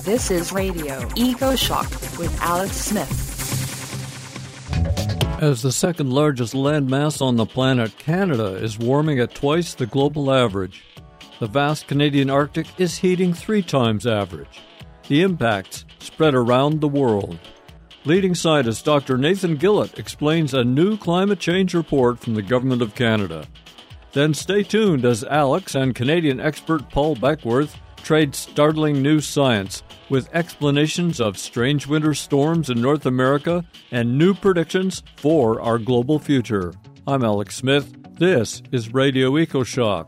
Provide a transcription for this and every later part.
This is Radio Eco Shock with Alex Smith. As the second largest landmass on the planet, Canada is warming at twice the global average. The vast Canadian Arctic is heating 3 times average. The impacts spread around the world. Leading scientist Dr. Nathan Gillett explains a new climate change report from the Government of Canada. Then stay tuned as Alex and Canadian expert Paul Beckworth trade startling new science with explanations of strange winter storms in North America and new predictions for our global future. I'm Alex Smith. This is Radio EcoShock.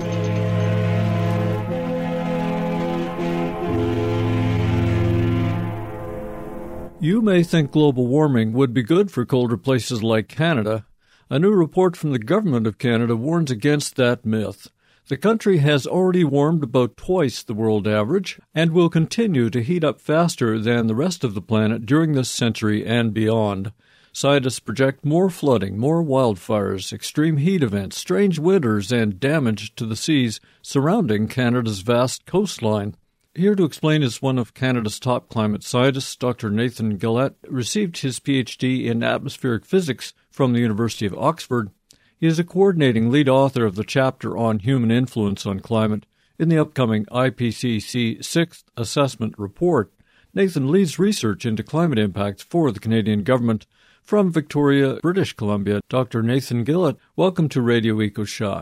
You may think global warming would be good for colder places like Canada. A new report from the Government of Canada warns against that myth. The country has already warmed about twice the world average and will continue to heat up faster than the rest of the planet during this century and beyond. Scientists project more flooding, more wildfires, extreme heat events, strange winters, and damage to the seas surrounding Canada's vast coastline. Here to explain is one of Canada's top climate scientists, Dr. Nathan Gillett, received his PhD in atmospheric physics from the University of Oxford. He is a coordinating lead author of the chapter on human influence on climate in the upcoming IPCC 6th Assessment Report. Nathan leads research into climate impacts for the Canadian government. From Victoria, British Columbia, Dr. Nathan Gillett, welcome to Radio EcoShock.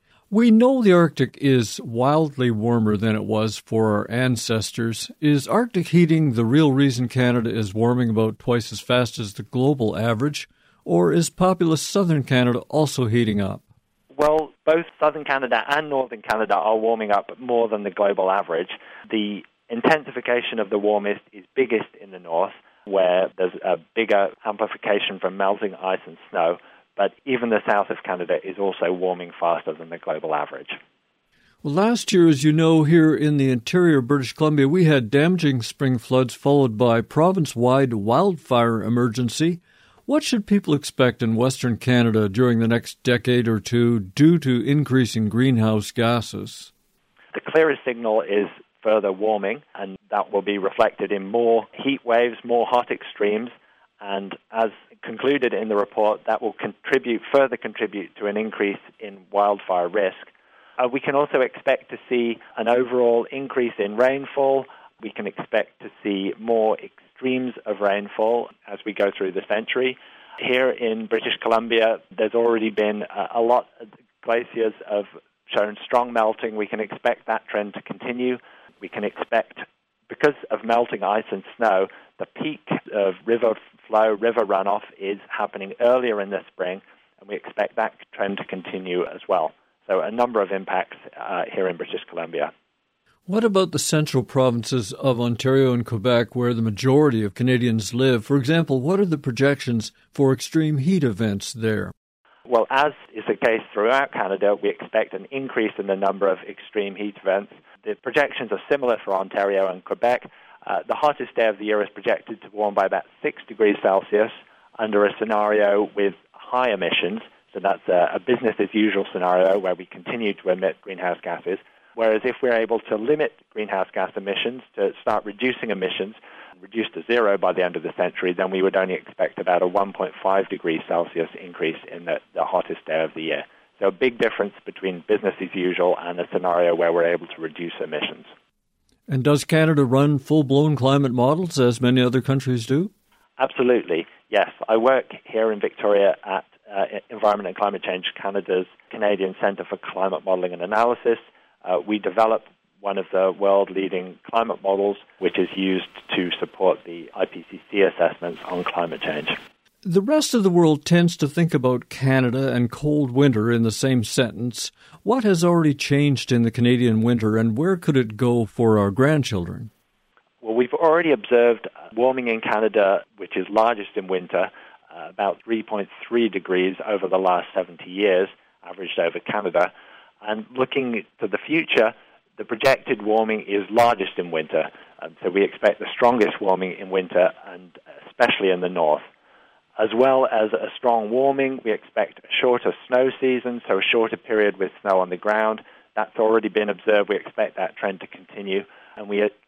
We know the Arctic is wildly warmer than it was for our ancestors. Is Arctic heating the real reason Canada is warming about twice as fast as the global average? Or is populous southern Canada also heating up? Well, both southern Canada and northern Canada are warming up more than the global average. The intensification of the warmth is biggest in the north, where there's a bigger amplification from melting ice and snow. But even the south of Canada is also warming faster than the global average. Well, last year, as you know, here in the interior of British Columbia, we had damaging spring floods followed by province-wide wildfire emergency. What should people expect in Western Canada during the next decade or two due to increasing greenhouse gases? The clearest signal is further warming, and that will be reflected in more heat waves, more hot extremes, and as concluded in the report, that will further contribute to an increase in wildfire risk. We can also expect to see an overall increase in rainfall. We can expect to see more extremes of rainfall as we go through the century. Here in British Columbia, there's already been a lot of glaciers have shown strong melting. We can expect that trend to continue. We can expect, because of melting ice and snow, the peak of river flow, river runoff is happening earlier in the spring, and we expect that trend to continue as well. So a number of impacts here in British Columbia. What about the central provinces of Ontario and Quebec, where the majority of Canadians live? For example, what are the projections for extreme heat events there? Well, as is the case throughout Canada, we expect an increase in the number of extreme heat events. The projections are similar for Ontario and Quebec. The hottest day of the year is projected to warm by about 6 degrees Celsius under a scenario with high emissions. So that's a business-as-usual scenario where we continue to emit greenhouse gases. Whereas if we're able to limit greenhouse gas emissions, to start reducing emissions, reduce to zero by the end of the century, then we would only expect about a 1.5 degrees Celsius increase in the hottest day of the year. So a big difference between business as usual and a scenario where we're able to reduce emissions. And does Canada run full-blown climate models, as many other countries do? Absolutely, yes. I work here in Victoria at Environment and Climate Change Canada's Canadian Centre for Climate Modelling and Analysis. We develop one of the world-leading climate models, which is used to support the IPCC assessments on climate change. The rest of the world tends to think about Canada and cold winter in the same sentence. What has already changed in the Canadian winter, and where could it go for our grandchildren? Well, we've already observed warming in Canada, which is largest in winter, about 3.3 degrees over the last 70 years, averaged over Canada. And looking to the future, the projected warming is largest in winter. So we expect the strongest warming in winter, and especially in the north. As well as a strong warming, we expect a shorter snow season, so a shorter period with snow on the ground. That's already been observed. We expect that trend to continue. And we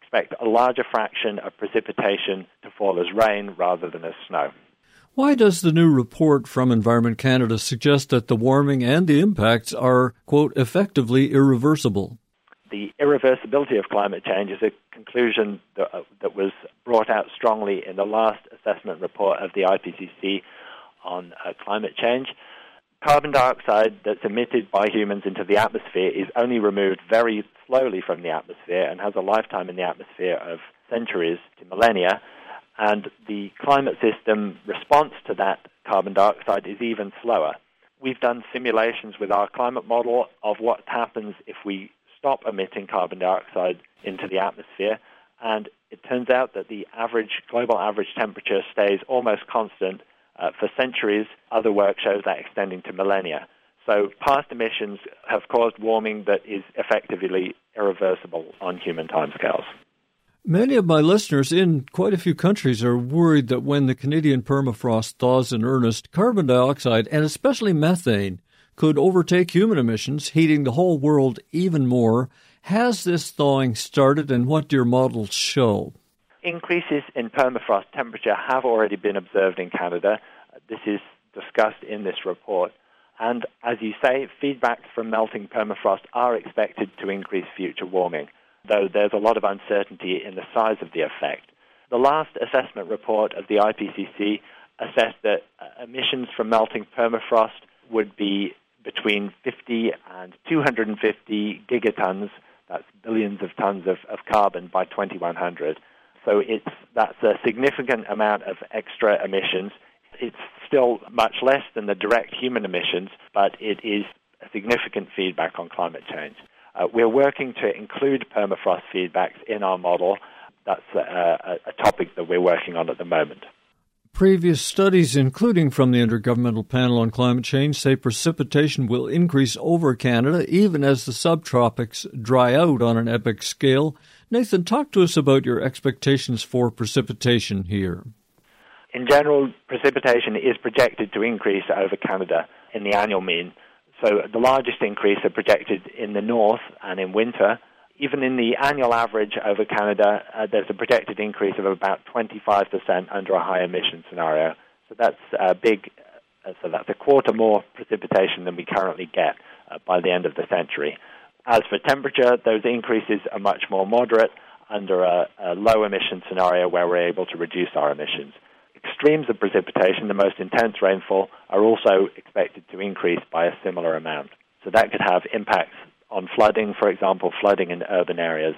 expect a larger fraction of precipitation to fall as rain rather than as snow. Why does the new report from Environment Canada suggest that the warming and the impacts are, quote, effectively irreversible? The irreversibility of climate change is a conclusion that was brought out strongly in the last assessment report of the IPCC on climate change. Carbon dioxide that's emitted by humans into the atmosphere is only removed very slowly from the atmosphere and has a lifetime in the atmosphere of centuries to millennia. And the climate system response to that carbon dioxide is even slower. We've done simulations with our climate model of what happens if we stop emitting carbon dioxide into the atmosphere, and it turns out that the global average temperature stays almost constant for centuries. Other work shows that extending to millennia. So past emissions have caused warming that is effectively irreversible on human timescales. Many of my listeners in quite a few countries are worried that when the Canadian permafrost thaws in earnest, carbon dioxide, and especially methane, could overtake human emissions, heating the whole world even more. Has this thawing started, and what do your models show? Increases in permafrost temperature have already been observed in Canada. This is discussed in this report. And as you say, feedbacks from melting permafrost are expected to increase future warming, though there's a lot of uncertainty in the size of the effect. The last assessment report of the IPCC assessed that emissions from melting permafrost would be between 50 and 250 gigatons, that's billions of tons of carbon by 2100. So that's a significant amount of extra emissions. It's still much less than the direct human emissions, but it is a significant feedback on climate change. We're working to include permafrost feedbacks in our model. That's a topic that we're working on at the moment. Previous studies, including from the Intergovernmental Panel on Climate Change, say precipitation will increase over Canada even as the subtropics dry out on an epic scale. Nathan, talk to us about your expectations for precipitation here. In general, precipitation is projected to increase over Canada in the annual mean. So the largest increase are projected in the north and in winter. Even in the annual average over Canada, there's a projected increase of about 25% under a high emission scenario. So that's big. So that's a quarter more precipitation than we currently get by the end of the century. As for temperature, those increases are much more moderate under a low emission scenario where we're able to reduce our emissions. Extremes of precipitation, the most intense rainfall, are also expected to increase by a similar amount. So that could have impacts on flooding, for example, flooding in urban areas.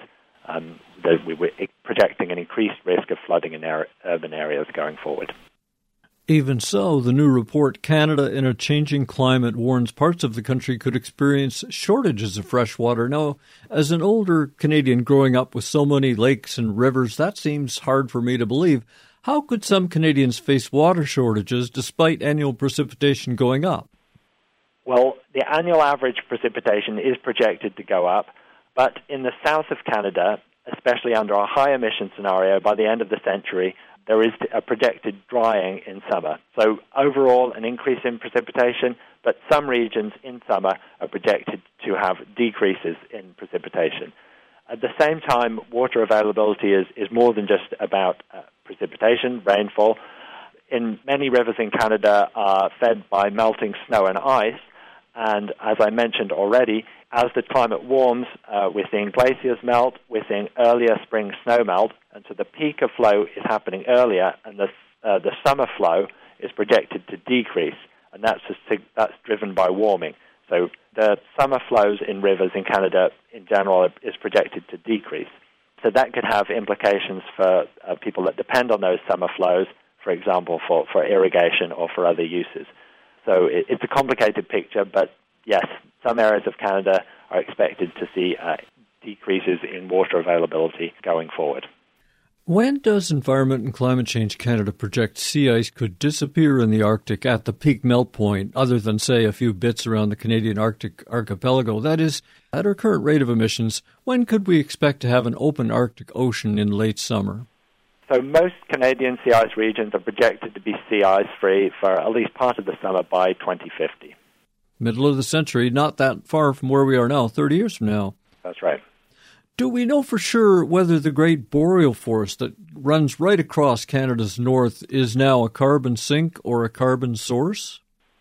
We were projecting an increased risk of flooding in urban areas going forward. Even so, the new report, Canada in a Changing Climate, warns parts of the country could experience shortages of fresh water. Now, as an older Canadian growing up with so many lakes and rivers, that seems hard for me to believe. How could some Canadians face water shortages despite annual precipitation going up? Well, the annual average precipitation is projected to go up, but in the south of Canada, especially under a high emission scenario, by the end of the century, there is a projected drying in summer. So overall, an increase in precipitation, but some regions in summer are projected to have decreases in precipitation. At the same time, water availability is more than just about precipitation, rainfall. In many rivers in Canada are fed by melting snow and ice, and as I mentioned already, as the climate warms, we're seeing glaciers melt, we're seeing earlier spring snow melt, and so the peak of flow is happening earlier, and the summer flow is projected to decrease, and that's driven by warming. So the summer flows in rivers in Canada in general is projected to decrease. So that could have implications for people that depend on those summer flows, for example, for irrigation or for other uses. So it's a complicated picture, but yes, some areas of Canada are expected to see decreases in water availability going forward. When does Environment and Climate Change Canada project sea ice could disappear in the Arctic at the peak melt point, other than, say, a few bits around the Canadian Arctic archipelago? That is, at our current rate of emissions, when could we expect to have an open Arctic Ocean in late summer? So most Canadian sea ice regions are projected to be sea ice free for at least part of the summer by 2050. Middle of the century, not that far from where we are now, 30 years from now. That's right. Do we know for sure whether the Great Boreal Forest that runs right across Canada's north is now a carbon sink or a carbon source?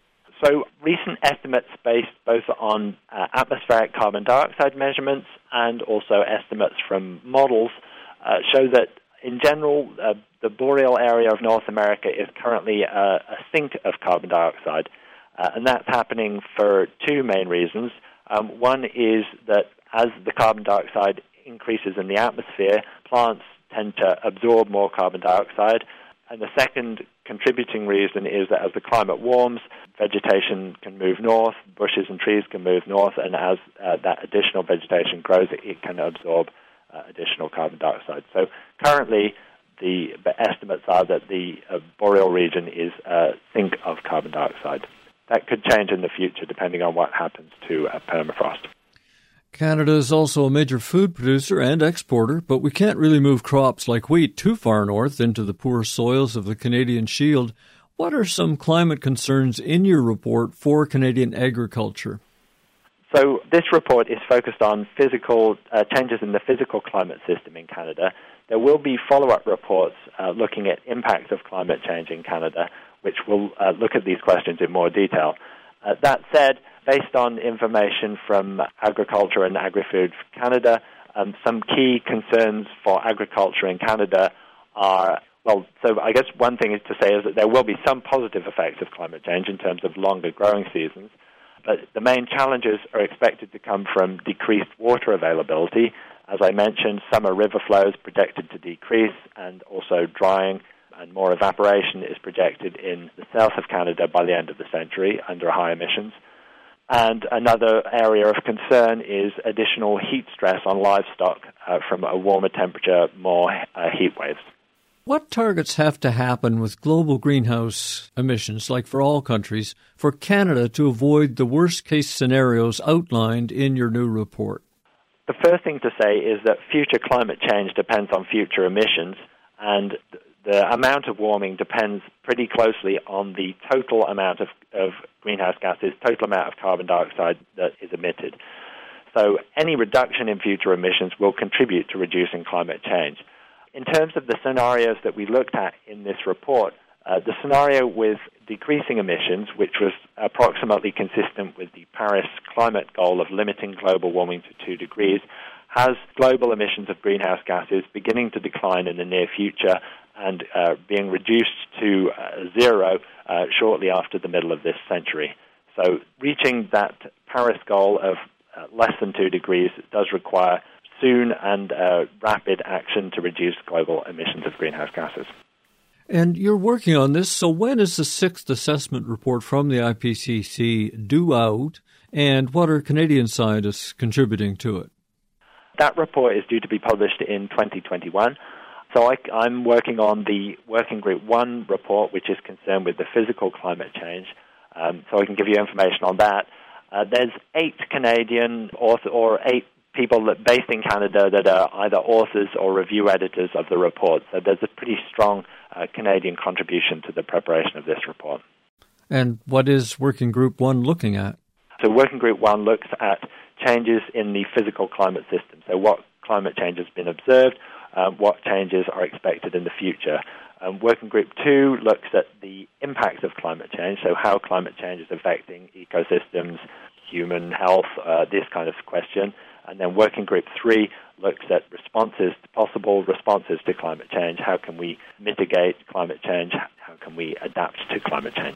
So recent estimates based both on atmospheric carbon dioxide measurements and also estimates from models show that, in general, the boreal area of North America is currently a sink of carbon dioxide. And that's happening for two main reasons. One is that as the carbon dioxide increases in the atmosphere, plants tend to absorb more carbon dioxide. And the second contributing reason is that as the climate warms, vegetation can move north, bushes and trees can move north, and as that additional vegetation grows, it can absorb additional carbon dioxide. So currently, the estimates are that the boreal region is a sink of carbon dioxide. That could change in the future depending on what happens to permafrost. Canada is also a major food producer and exporter, but we can't really move crops like wheat too far north into the poor soils of the Canadian Shield. What are some climate concerns in your report for Canadian agriculture? So this report is focused on physical changes in the physical climate system in Canada. There will be follow-up reports looking at impacts of climate change in Canada, which will look at these questions in more detail. That said, based on information from Agriculture and Agri-Food Canada, some key concerns for agriculture in Canada are, so I guess one thing is to say is that there will be some positive effects of climate change in terms of longer growing seasons, but the main challenges are expected to come from decreased water availability. As I mentioned, summer river flows projected to decrease, and also drying and more evaporation is projected in the south of Canada by the end of the century under high emissions. And another area of concern is additional heat stress on livestock from a warmer temperature, more heat waves. What targets have to happen with global greenhouse emissions, like for all countries, for Canada to avoid the worst-case scenarios outlined in your new report? The first thing to say is that future climate change depends on future emissions, and the amount of warming depends pretty closely on the total amount of greenhouse gases, total amount of carbon dioxide that is emitted. So any reduction in future emissions will contribute to reducing climate change. In terms of the scenarios that we looked at in this report, the scenario with decreasing emissions, which was approximately consistent with the Paris climate goal of limiting global warming to 2 degrees, has global emissions of greenhouse gases beginning to decline in the near future and being reduced to zero shortly after the middle of this century. So reaching that Paris goal of less than 2 degrees does require soon and rapid action to reduce global emissions of greenhouse gases. And you're working on this, so when is the 6th assessment report from the IPCC due out, and what are Canadian scientists contributing to it? That report is due to be published in 2021. So I'm working on the Working Group 1 report, which is concerned with the physical climate change. So I can give you information on that. There's 8 Canadian or 8 people based in Canada that are either authors or review editors of the report. So there's a pretty strong Canadian contribution to the preparation of this report. And what is Working Group 1 looking at? So Working Group 1 looks at changes in the physical climate system. So what climate change has been observed, what changes are expected in the future. Working Group 2 looks at the impacts of climate change, so how climate change is affecting ecosystems, human health, this kind of question. And then Working Group 3 looks at possible responses to climate change. How can we mitigate climate change? How can we adapt to climate change?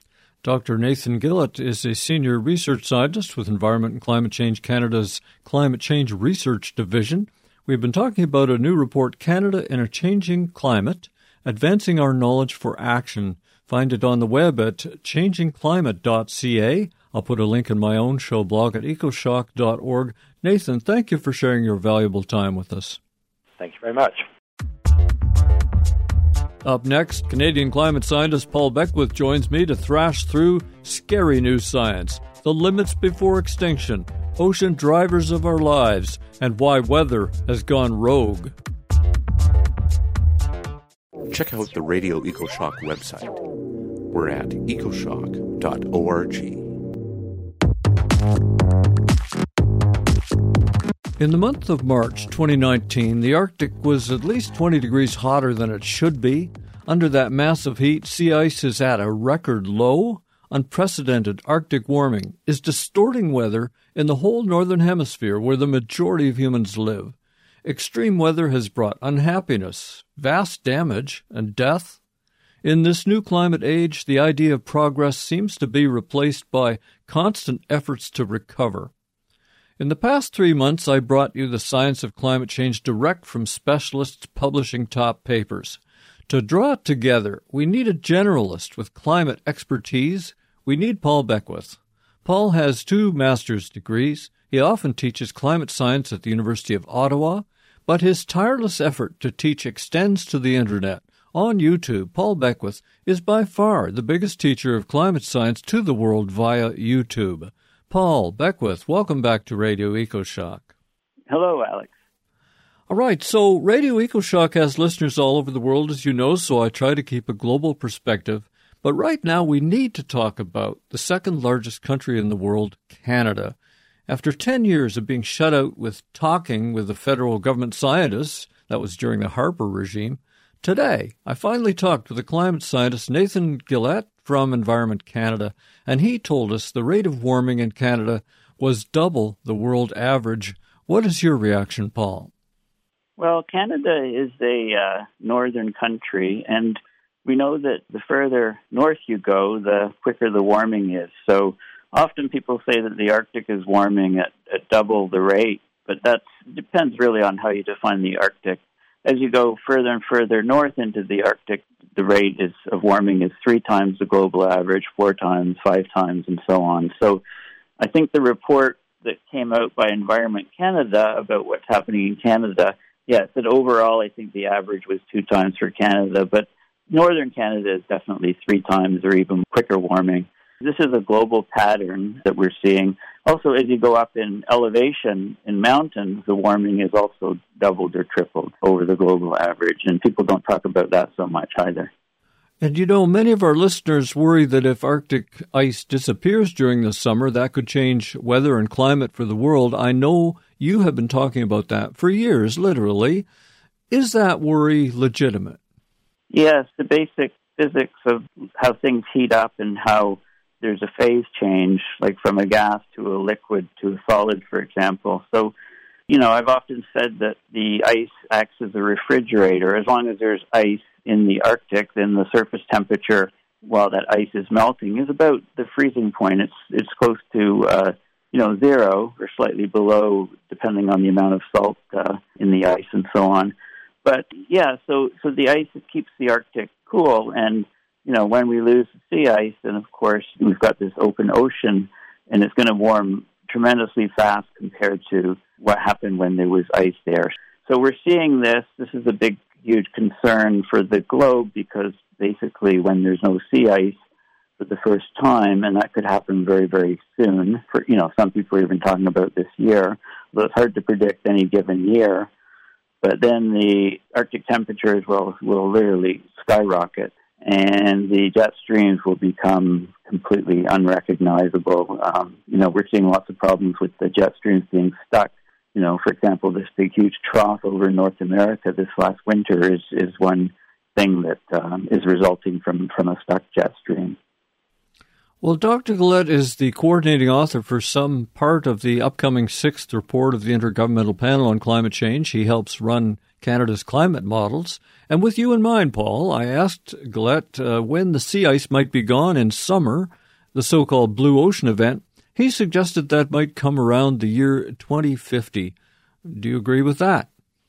Dr. Nathan Gillett is a senior research scientist with Environment and Climate Change Canada's Climate Change Research Division. We've been talking about a new report, Canada in a Changing Climate, Advancing Our Knowledge for Action. Find it on the web at changingclimate.ca. I'll put a link in my own show blog at ecoshock.org. Nathan, thank you for sharing your valuable time with us. Thank you very much. Up next, Canadian climate scientist Paul Beckwith joins me to thrash through scary new science, the limits before extinction, ocean drivers of our lives, and why weather has gone rogue. Check out the Radio EcoShock website. We're at ecoshock.org. In the month of March 2019, the Arctic was at least 20 degrees hotter than it should be. Under that massive heat, sea ice is at a record low. Unprecedented Arctic warming is distorting weather in the whole northern hemisphere where the majority of humans live. Extreme weather has brought unhappiness, vast damage, and death. In this new climate age, the idea of progress seems to be replaced by constant efforts to recover. In the past 3 months, I brought you the science of climate change direct from specialists publishing top papers. To draw it together, we need a generalist with climate expertise. We need Paul Beckwith. Paul has 2 master's degrees. He often teaches climate science at the University of Ottawa, but his tireless effort to teach extends to the Internet. On YouTube, Paul Beckwith is by far the biggest teacher of climate science to the world via YouTube. Paul Beckwith, welcome back to Radio EcoShock. Hello, Alex. All right, so Radio EcoShock has listeners all over the world, as you know, so I try to keep a global perspective. But right now we need to talk about the second largest country in the world, Canada. After 10 years of being shut out with talking with the federal government scientists, that was during the Harper regime, today I finally talked with the climate scientist Nathan Gillette from Environment Canada, and he told us the rate of warming in Canada was double the world average. What is your reaction, Paul? Well, Canada is a northern country, and we know that the further north you go, the quicker the warming is. So often people say that the Arctic is warming at double the rate, but that depends really on how you define the Arctic. As you go further and further north into the Arctic, the rate of warming is 3 times the global average, 4 times, 5 times, and so on. So I think the report that came out by Environment Canada about what's happening in Canada, yes, that overall I think the average was 2 times for Canada, but northern Canada is definitely 3 times or even quicker warming. This is a global pattern that we're seeing. Also, as you go up in elevation in mountains, the warming is also doubled or tripled over the global average, and people don't talk about that so much either. And you know, many of our listeners worry that if Arctic ice disappears during the summer, that could change weather and climate for the world. I know you have been talking about that for years, literally. Is that worry legitimate? Yes, the basic physics of how things heat up and how there's a phase change, like from a gas to a liquid to a solid, for example. So, you know, I've often said that the ice acts as a refrigerator. As long as there's ice in the Arctic, then the surface temperature while that ice is melting is about the freezing point. It's close to, 0 or slightly below, depending on the amount of salt in the ice and so on. But, yeah, so the ice keeps the Arctic cool, and you know, when we lose the sea ice, then of course we've got this open ocean, and it's going to warm tremendously fast compared to what happened when there was ice there. So we're seeing this. This is a big, huge concern for the globe because basically when there's no sea ice for the first time, and that could happen very, very soon. For some people are even talking about this year, although it's hard to predict any given year. But then the Arctic temperatures will literally skyrocket, and the jet streams will become completely unrecognizable. We're seeing lots of problems with the jet streams being stuck. For example, this big, huge trough over in North America this last winter is one thing that is resulting from a stuck jet stream. Well, Dr. Gillette is the coordinating author for some part of the upcoming 6th report of the Intergovernmental Panel on Climate Change. He helps run Canada's climate models. And with you in mind, Paul, I asked Gillette when the sea ice might be gone in summer, the so-called Blue Ocean event. He suggested that might come around the year 2050. Do you agree with that?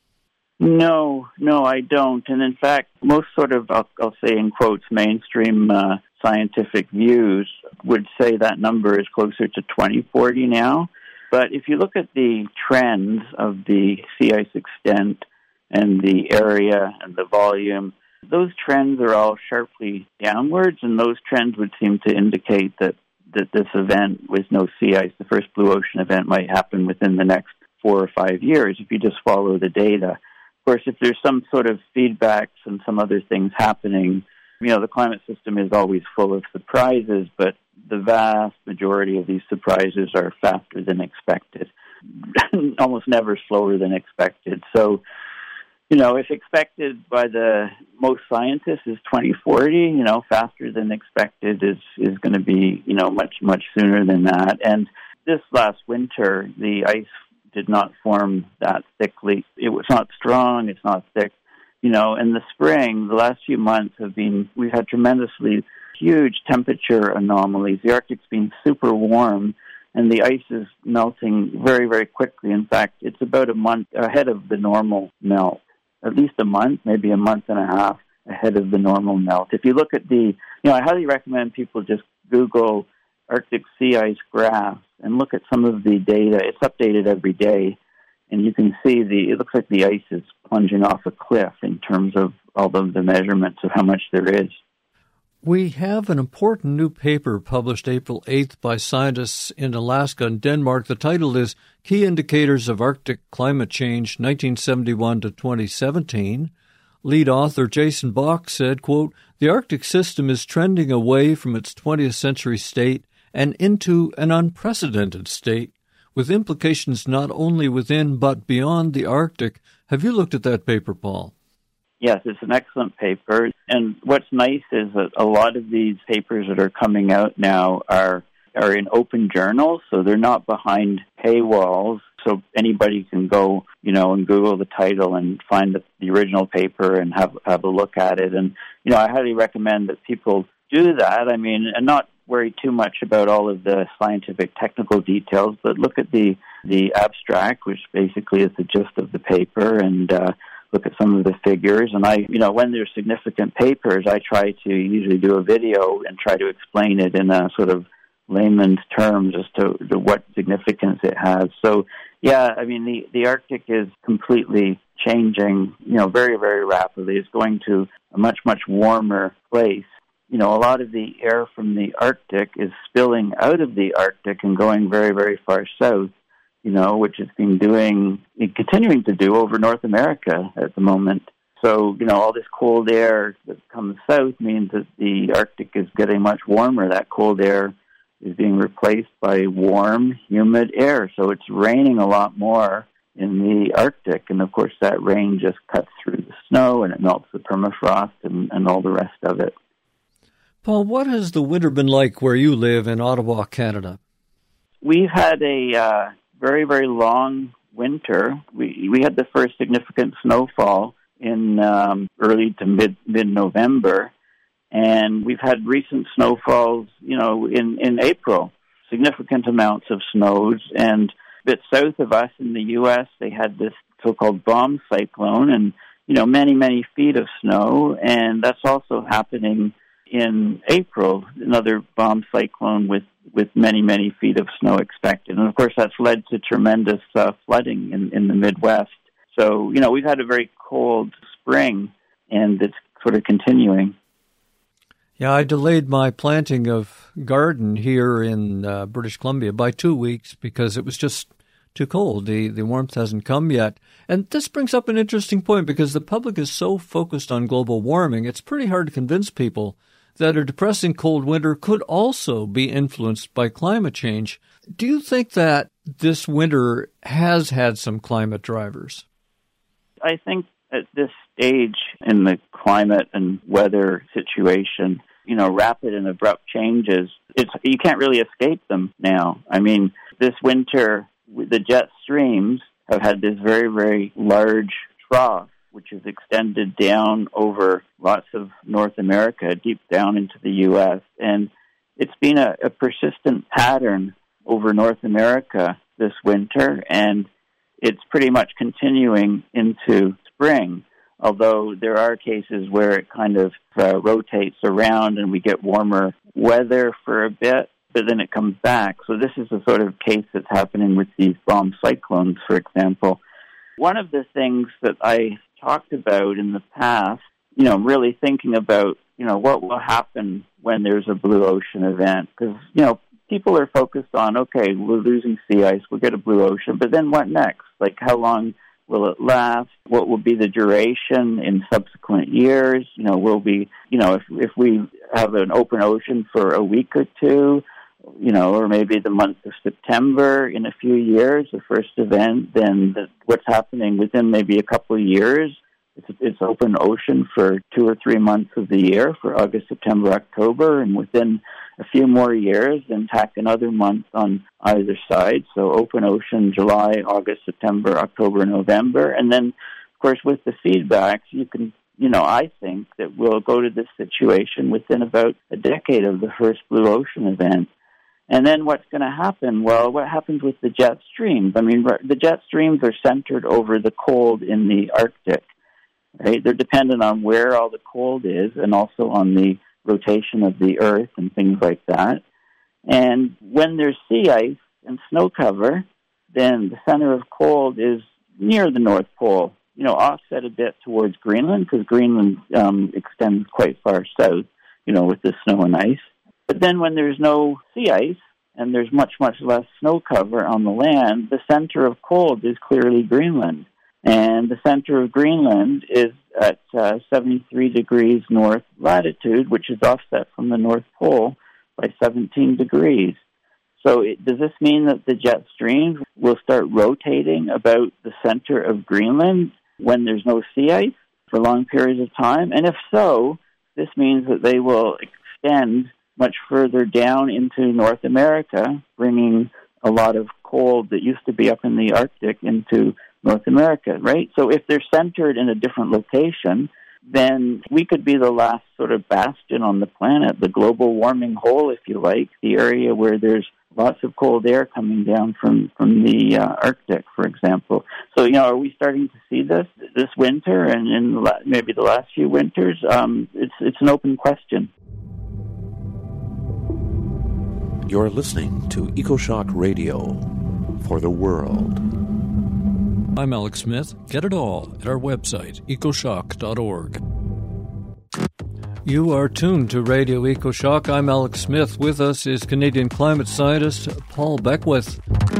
No, I don't. And in fact, most sort of, I'll say in quotes, mainstream scientific views would say that number is closer to 2040 now. But if you look at the trends of the sea ice extent and the area and the volume, those trends are all sharply downwards, and those trends would seem to indicate that this event with no sea ice, the first Blue Ocean event, might happen within the next 4 or 5 years if you just follow the data. Of course, if there's some sort of feedbacks and some other things happening, the climate system is always full of surprises, but the vast majority of these surprises are faster than expected. almost never slower than expected. So, if expected by the most scientists is 2040, faster than expected is going to be, much, much sooner than that. And this last winter, the ice did not form that thickly. It was not strong, it's not thick. In the spring, the last few months we've had tremendously huge temperature anomalies. The Arctic's been super warm, and the ice is melting very, very quickly. In fact, it's about a month ahead of the normal melt. At least a month, maybe a month and a half ahead of the normal melt. If you look at I highly recommend people just Google Arctic sea ice graphs and look at some of the data. It's updated every day, and you can see it looks like the ice is plunging off a cliff in terms of all of the measurements of how much there is. We have an important new paper published April 8th by scientists in Alaska and Denmark. The title is Key Indicators of Arctic Climate Change, 1971 to 2017. Lead author Jason Bach said, quote, "The Arctic system is trending away from its 20th century state and into an unprecedented state, with implications not only within but beyond the Arctic." Have you looked at that paper, Paul? Yes, it's an excellent paper. And what's nice is that a lot of these papers that are coming out now are in open journals, so they're not behind paywalls. So anybody can go, and Google the title and find the original paper and have a look at it. And, I highly recommend that people do that. I mean, and not worry too much about all of the scientific technical details, but look at the abstract, which basically is the gist of the paper, and look at some of the figures. And when there's significant papers, I try to usually do a video and try to explain it in a sort of layman's terms as to what significance it has. So, yeah, I mean, the Arctic is completely changing, very, very rapidly. It's going to a much, much warmer place. A lot of the air from the Arctic is spilling out of the Arctic and going very, very far south, which it's been continuing to do over North America at the moment. So, all this cold air that comes south means that the Arctic is getting much warmer. That cold air is being replaced by warm, humid air. So it's raining a lot more in the Arctic. And, of course, that rain just cuts through the snow and it melts the permafrost and all the rest of it. Paul, what has the winter been like where you live in Ottawa, Canada? We've had a very, very long winter. We had the first significant snowfall in early to mid-November, and we've had recent snowfalls, in April, significant amounts of snows. And a bit south of us in the U.S., they had this so-called bomb cyclone, and many, many feet of snow, and that's also happening in April, another bomb cyclone with many, many feet of snow expected. And, of course, that's led to tremendous flooding in the Midwest. So, we've had a very cold spring, and it's sort of continuing. Yeah, I delayed my planting of garden here in British Columbia by 2 weeks because it was just too cold. The warmth hasn't come yet. And this brings up an interesting point because the public is so focused on global warming, it's pretty hard to convince people that a depressing cold winter could also be influenced by climate change. Do you think that this winter has had some climate drivers? I think at this stage in the climate and weather situation, rapid and abrupt changes, you can't really escape them now. I mean, this winter, the jet streams have had this very, very large trough, which is extended down over lots of North America, deep down into the U.S. And it's been a persistent pattern over North America this winter, and it's pretty much continuing into spring, although there are cases where it kind of rotates around and we get warmer weather for a bit, but then it comes back. So this is the sort of case that's happening with these bomb cyclones, for example. One of the things that I talked about in the past, really thinking about, what will happen when there's a blue ocean event. Because, people are focused on, okay, we're losing sea ice, we'll get a blue ocean, but then what next? Like, how long will it last? What will be the duration in subsequent years? Will we, if we have an open ocean for a week or two, or maybe the month of September in a few years, the first event, then what's happening within maybe a couple of years. It's open ocean for 2 or 3 months of the year, for August, September, October, and within a few more years, then tack another month on either side. So open ocean, July, August, September, October, November. And then, of course, with the feedbacks, you can, I think that we'll go to this situation within about a decade of the first blue ocean event. And then what's going to happen? Well, what happens with the jet streams? I mean, the jet streams are centered over the cold in the Arctic. Right? They're dependent on where all the cold is and also on the rotation of the Earth and things like that. And when there's sea ice and snow cover, then the center of cold is near the North Pole, offset a bit towards Greenland, because Greenland extends quite far south, with the snow and ice. But then when there's no sea ice and there's much, much less snow cover on the land, the center of cold is clearly Greenland. And the center of Greenland is at 73 degrees north latitude, which is offset from the North Pole by 17 degrees. So does this mean that the jet streams will start rotating about the center of Greenland when there's no sea ice for long periods of time? And if so, this means that they will extend much further down into North America, bringing a lot of cold that used to be up in the Arctic into North America, right? So if they're centered in a different location, then we could be the last sort of bastion on the planet, the global warming hole, if you like, the area where there's lots of cold air coming down from the Arctic, for example. So, are we starting to see this winter and in maybe the last few winters? It's an open question. You're listening to EcoShock Radio for the world. I'm Alex Smith. Get it all at our website, ecoshock.org. You are tuned to Radio EcoShock. I'm Alex Smith. With us is Canadian climate scientist Paul Beckwith.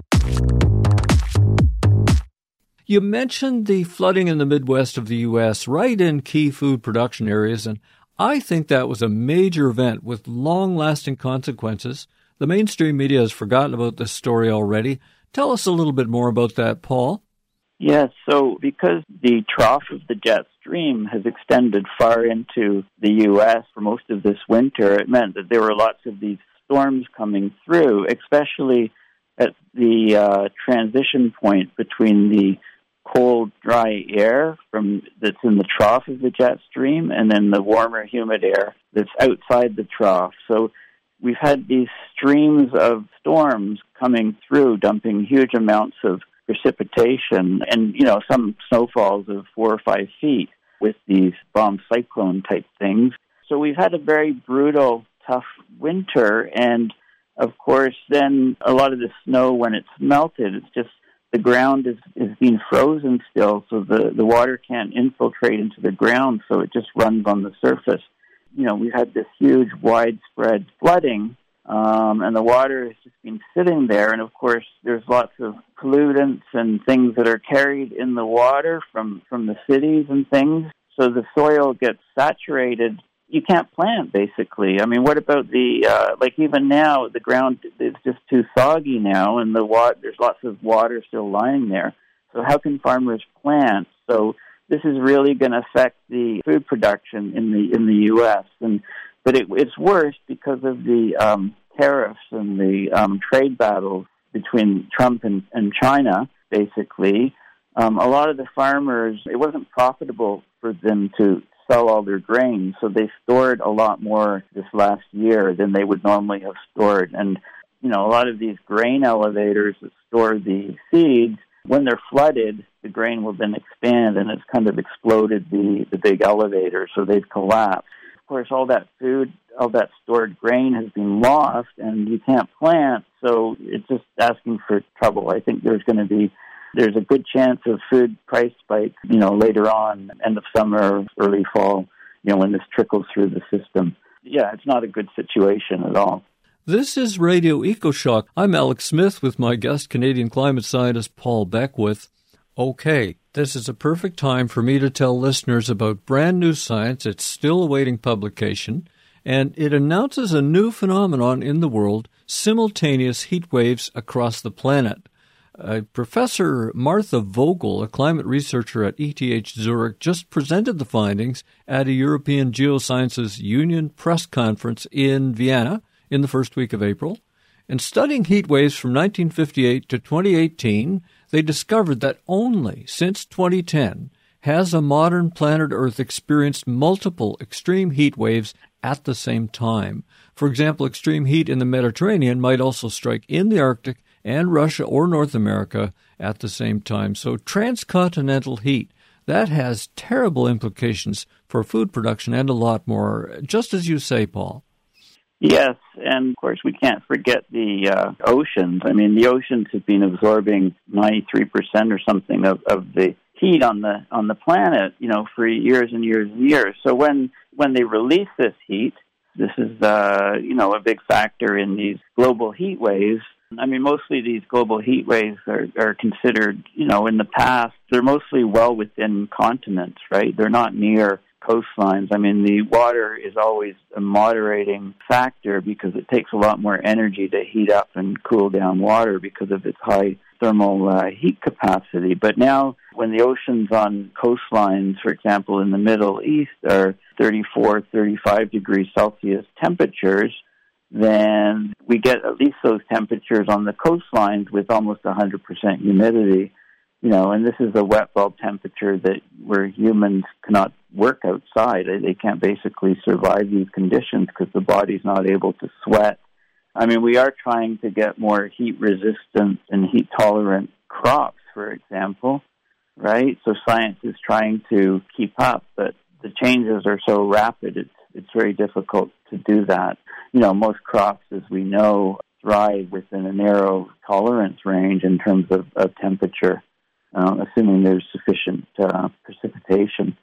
You mentioned the flooding in the Midwest of the U.S., right in key food production areas, and I think that was a major event with long-lasting consequences. The mainstream media has forgotten about this story already. Tell us a little bit more about that, Paul. Yes, so because the trough of the jet stream has extended far into the U.S. for most of this winter, it meant that there were lots of these storms coming through, especially at the transition point between the cold, dry air that's in the trough of the jet stream and then the warmer, humid air that's outside the trough. So we've had these streams of storms coming through, dumping huge amounts of precipitation and, some snowfalls of 4 or 5 feet with these bomb cyclone type things. So we've had a very brutal, tough winter. And of course, then a lot of the snow, when it's melted, it's just the ground is being frozen still. So the water can't infiltrate into the ground. So it just runs on the surface. We've had this huge widespread flooding. And the water has just been sitting there. And, of course, there's lots of pollutants and things that are carried in the water from the cities and things. So the soil gets saturated. You can't plant, basically. I mean, what about even now, the ground is just too soggy now, and there's lots of water still lying there. So how can farmers plant? So this is really going to affect the food production in the U.S., But it's worse because of the tariffs and the trade battles between Trump and China, basically. A lot of the farmers, it wasn't profitable for them to sell all their grain, so they stored a lot more this last year than they would normally have stored. And, a lot of these grain elevators that store the seeds, when they're flooded, the grain will then expand, and it's kind of exploded the big elevator, so they've collapsed. Of course, all that food, all that stored grain has been lost, and you can't plant, so it's just asking for trouble. I think there's a good chance of food price spikes, later on, end of summer, early fall, when this trickles through the system. Yeah, it's not a good situation at all. This is Radio EcoShock. I'm Alex Smith with my guest, Canadian climate scientist Paul Beckwith. Okay, this is a perfect time for me to tell listeners about brand new science. It's still awaiting publication, and it announces a new phenomenon in the world, simultaneous heat waves across the planet. Professor Martha Vogel, a climate researcher at ETH Zurich, just presented the findings at a European Geosciences Union press conference in Vienna in the first week of April. And studying heat waves from 1958 to 2018, they discovered that only since 2010 has a modern planet Earth experienced multiple extreme heat waves at the same time. For example, extreme heat in the Mediterranean might also strike in the Arctic and Russia or North America at the same time. So transcontinental heat, that has terrible implications for food production and a lot more, just as you say, Paul. Yes, and of course we can't forget the oceans. I mean, the oceans have been absorbing 93% or something of the heat on the planet, for years and years and years. So when they release this heat, this is a big factor in these global heat waves. I mean, mostly these global heat waves are considered, in the past, they're mostly well within continents, right? They're not near coastlines. I mean, the water is always a moderating factor because it takes a lot more energy to heat up and cool down water because of its high thermal heat capacity. But now, when the oceans on coastlines, for example, in the Middle East are 34, 35 degrees Celsius temperatures, then we get at least those temperatures on the coastlines with almost 100% humidity. And this is a wet bulb temperature where humans cannot work outside. They can't basically survive these conditions because the body's not able to sweat. I mean, we are trying to get more heat-resistant and heat-tolerant crops, for example, right? So science is trying to keep up, but the changes are so rapid, it's very difficult to do that. Most crops, as we know, thrive within a narrow tolerance range in terms of temperature, assuming there's sufficient precipitation.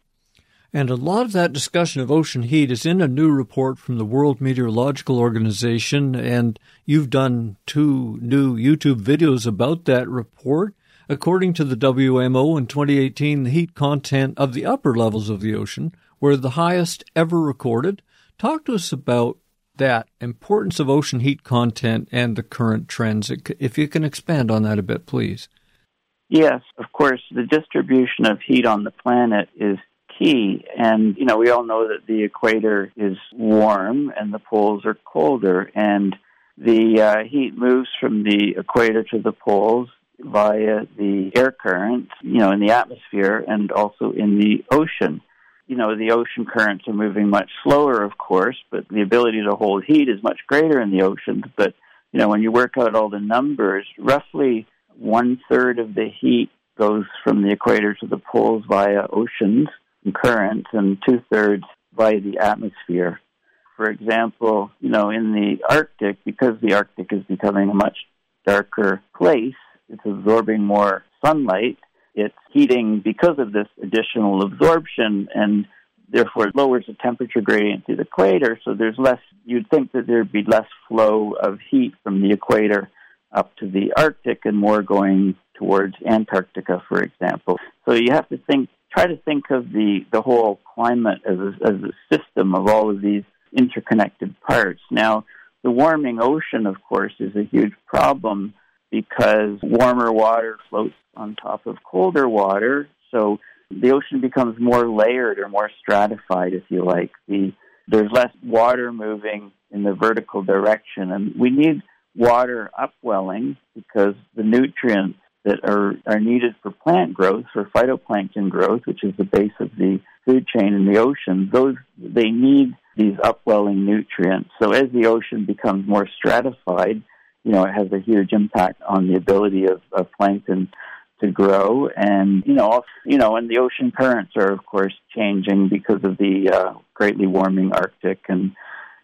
And a lot of that discussion of ocean heat is in a new report from the World Meteorological Organization, and you've done 2 new YouTube videos about that report. According to the WMO, in 2018, the heat content of the upper levels of the ocean were the highest ever recorded. Talk to us about that importance of ocean heat content and the current trends. If you can expand on that a bit, please. Yes, of course, the distribution of heat on the planet is key. And, we all know that the equator is warm and the poles are colder. And the heat moves from the equator to the poles via the air currents, in the atmosphere and also in the ocean. The ocean currents are moving much slower, of course, but the ability to hold heat is much greater in the oceans. But, when you work out all the numbers, roughly 1/3 of the heat goes from the equator to the poles via oceans and currents, and 2/3 via the atmosphere. For example, in the Arctic, because the Arctic is becoming a much darker place, it's absorbing more sunlight. It's heating because of this additional absorption, and therefore it lowers the temperature gradient to the equator, so there's less, you'd think that there'd be less flow of heat from the equator up to the Arctic and more going towards Antarctica, for example. So you have to try to think of the whole climate as a system of all of these interconnected parts. Now, the warming ocean, of course, is a huge problem because warmer water floats on top of colder water, so the ocean becomes more layered or more stratified, if you like. There's less water moving in the vertical direction, and we need water upwelling because the nutrients that are needed for plant growth, for phytoplankton growth, which is the base of the food chain in the ocean, they need these upwelling nutrients. So as the ocean becomes more stratified, it has a huge impact on the ability of plankton to grow. And, and the ocean currents are, of course, changing because of the greatly warming Arctic, and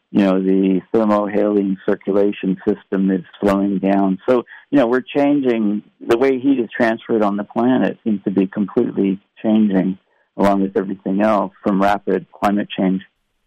the thermohaline circulation system is slowing down. So, we're changing. The way heat is transferred on the planet seems to be completely changing, along with everything else, from rapid climate change.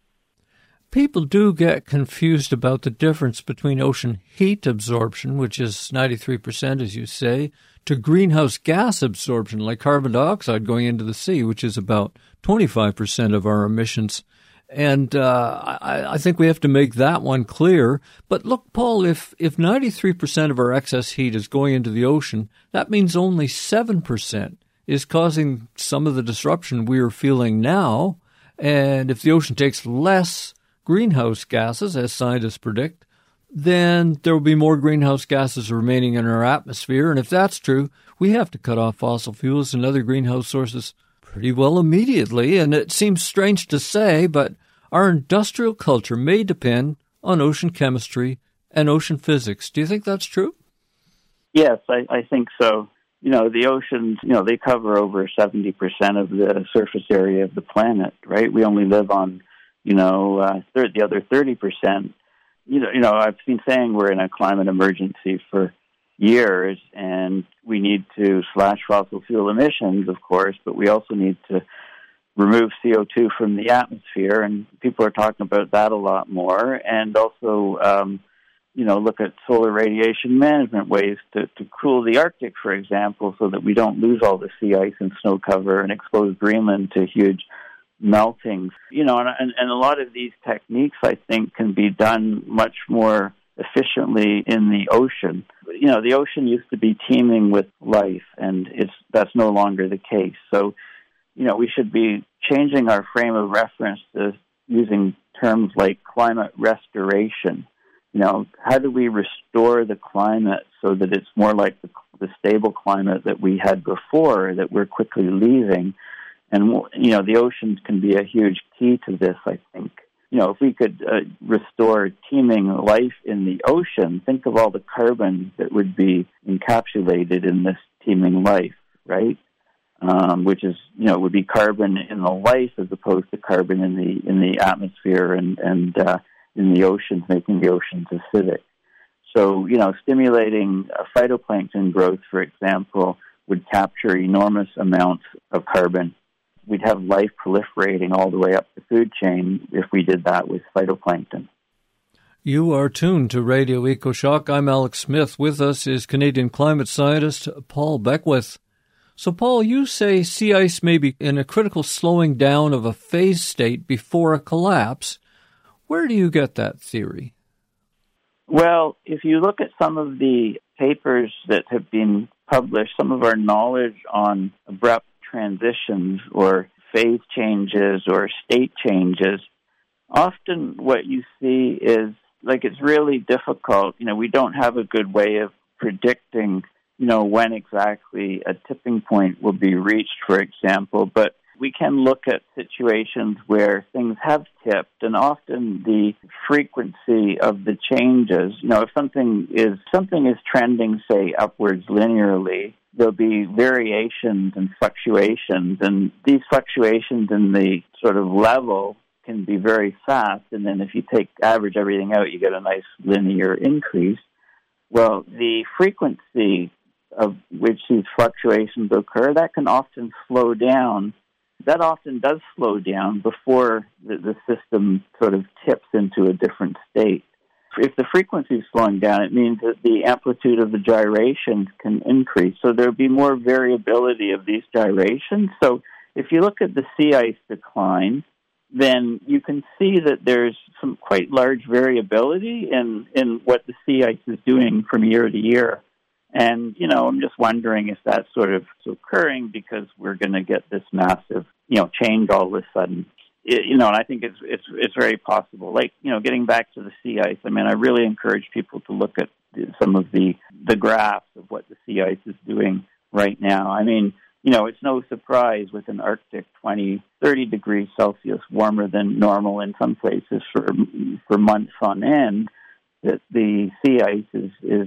People do get confused about the difference between ocean heat absorption, which is 93%, as you say, to greenhouse gas absorption, like carbon dioxide going into the sea, which is about 25% of our emissions. And I think we have to make that one clear. But look, Paul, if 93% of our excess heat is going into the ocean, that means only 7% is causing some of the disruption we are feeling now. And if the ocean takes less greenhouse gases, as scientists predict, then there will be more greenhouse gases remaining in our atmosphere. And if that's true, we have to cut off fossil fuels and other greenhouse sources pretty well immediately. And it seems strange to say, but our industrial culture may depend on ocean chemistry and ocean physics. Do you think that's true? Yes, I think so. The oceans, they cover over 70% of the surface area of the planet, right? We only live on, the other 30%. I've been saying we're in a climate emergency for years, and we need to slash fossil fuel emissions, of course, but we also need to remove CO2 from the atmosphere, and people are talking about that a lot more, and also, look at solar radiation management ways to cool the Arctic, for example, so that we don't lose all the sea ice and snow cover and expose Greenland to huge meltings. And a lot of these techniques, I think, can be done much more efficiently in the ocean. The ocean used to be teeming with life, and that's no longer the case. So, we should be changing our frame of reference to using terms like climate restoration. How do we restore the climate so that it's more like the stable climate that we had before, that we're quickly leaving? And, the oceans can be a huge key to this, I think. If we could restore teeming life in the ocean, think of all the carbon that would be encapsulated in this teeming life, right? Which is, would be carbon in the life as opposed to carbon in the atmosphere and in the oceans, making the oceans acidic. So, stimulating phytoplankton growth, for example, would capture enormous amounts of carbon. We'd have life proliferating all the way up the food chain if we did that with phytoplankton. You are tuned to Radio EcoShock. I'm Alex Smith. With us is Canadian climate scientist Paul Beckwith. So, Paul, you say sea ice may be in a critical slowing down of a phase state before a collapse. Where do you get that theory? Well, if you look at some of the papers that have been published, some of our knowledge on abrupt transitions or phase changes or state changes, often what you see is, it's really difficult. We don't have a good way of predicting, when exactly a tipping point will be reached, for example, but we can look at situations where things have tipped, and often the frequency of the changes, if something is trending, say, upwards linearly, there'll be variations and fluctuations, and these fluctuations in the sort of level can be very fast, and then if you average everything out, you get a nice linear increase. Well, the frequency of which these fluctuations occur, that can often slow down. That often does slow down before the system sort of tips into a different state. If the frequency is slowing down, it means that the amplitude of the gyrations can increase. So there'll be more variability of these gyrations. So if you look at the sea ice decline, then you can see that there's some quite large variability in what the sea ice is doing from year to year. And, I'm just wondering if that's sort of occurring because we're going to get this massive, change all of a sudden. And I think it's very possible. Getting back to the sea ice, I really encourage people to look at some of the graphs of what the sea ice is doing right now. It's no surprise with an Arctic 20, 30 degrees Celsius warmer than normal in some places for months on end, that the sea ice is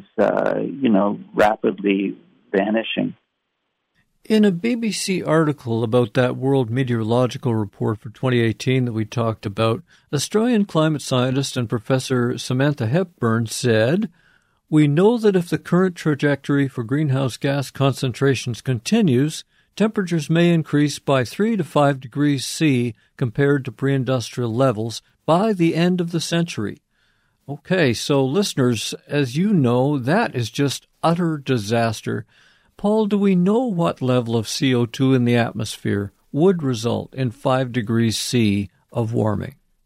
rapidly vanishing. In a BBC article about that World Meteorological Report for 2018 that we talked about, Australian climate scientist and Professor Samantha Hepburn said, "We know that if the current trajectory for greenhouse gas concentrations continues, temperatures may increase by 3 to 5 degrees C compared to pre-industrial levels by the end of the century." Okay, so listeners, as you know, that is just utter disaster. Paul, do we know what level of CO2 in the atmosphere would result in 5 degrees C of warming?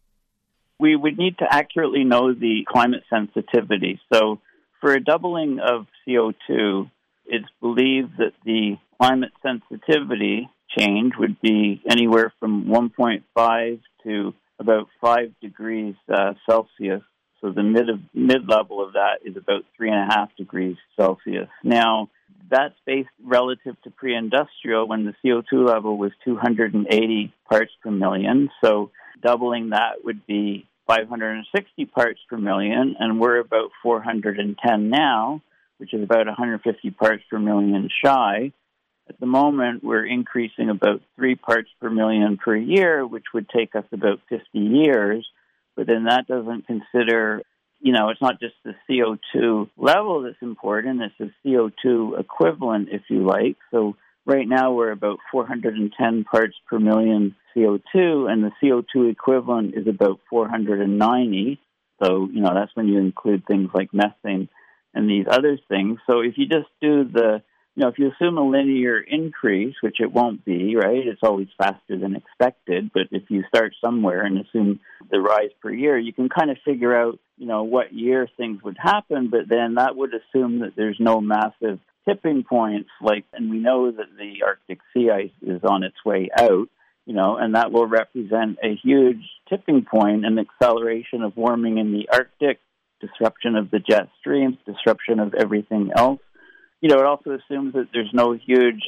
We would need to accurately know the climate sensitivity. So for a doubling of CO2, it's believed that the climate sensitivity change would be anywhere from 1.5 to about 5 degrees Celsius. So the mid-level of that is about 3.5 degrees Celsius. Now, that's based relative to pre-industrial when the CO2 level was 280 parts per million. So doubling that would be 560 parts per million, and we're about 410 now, which is about 150 parts per million shy. At the moment, we're increasing about 3 parts per million per year, which would take us about 50 years. But then that doesn't consider, it's not just the CO2 level that's important, it's the CO2 equivalent, if you like. So right now we're about 410 parts per million CO2, and the CO2 equivalent is about 490. So, that's when you include things like methane and these other things. So if you just do if you assume a linear increase, which it won't be, right? It's always faster than expected. But if you start somewhere and assume the rise per year, you can kind of figure out, what year things would happen. But then that would assume that there's no massive tipping points, and we know that the Arctic sea ice is on its way out, and that will represent a huge tipping point, an acceleration of warming in the Arctic, disruption of the jet streams, disruption of everything else. It also assumes that there's no huge,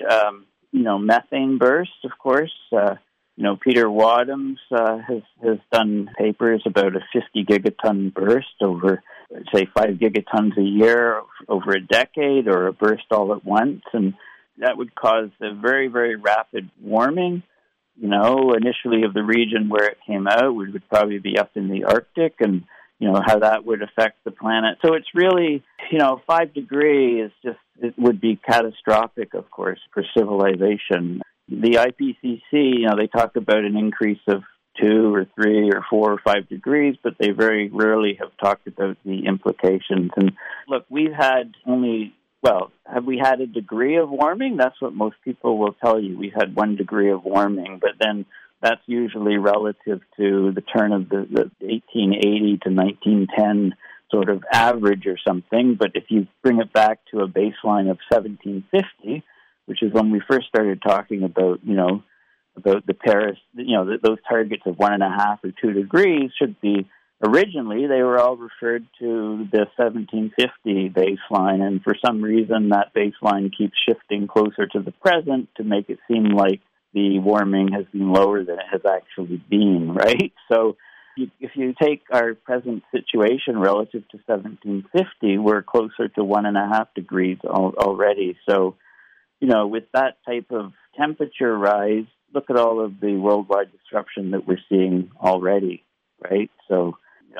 methane burst, of course. Peter Wadhams has done papers about a 50 gigaton burst over, say, 5 gigatons a year over a decade, or a burst all at once. And that would cause a very, very rapid warming. Initially of the region where it came out, we would probably be up in the Arctic, and how that would affect the planet. So it's really, 5 degrees it would be catastrophic, of course, for civilization. The IPCC, they talk about an increase of 2 or 3 or 4 or 5 degrees, but they very rarely have talked about the implications. And look, have we had a degree of warming? That's what most people will tell you. We've had 1 degree of warming, but then that's usually relative to the turn of the 1880 to 1910 sort of average or something. But if you bring it back to a baseline of 1750, which is when we first started talking about, about the Paris, those targets of 1.5 or 2 degrees should be, originally they were all referred to the 1750 baseline. And for some reason that baseline keeps shifting closer to the present to make it seem like the warming has been lower than it has actually been, right? So if you take our present situation relative to 1750, we're closer to 1.5 degrees already. So, with that type of temperature rise, look at all of the worldwide disruption that we're seeing already, right? So,